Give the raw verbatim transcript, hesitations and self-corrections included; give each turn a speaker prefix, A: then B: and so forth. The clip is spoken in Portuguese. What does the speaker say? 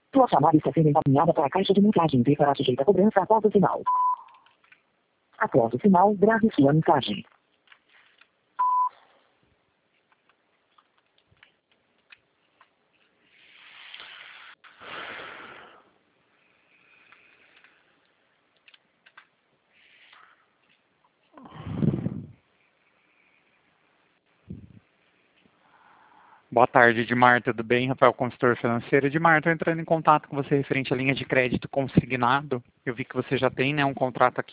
A: Sua chamada está sendo encaminhada para a caixa de mensagem e será sujeita a cobrança após o sinal. Após o sinal, grave sua mensagem.
B: Boa tarde, Edmar, tudo bem? Rafael, consultor financeiro. Edmar, estou entrando em contato com você referente à linha de crédito consignado. Eu vi que você já tem, né, um contrato aqui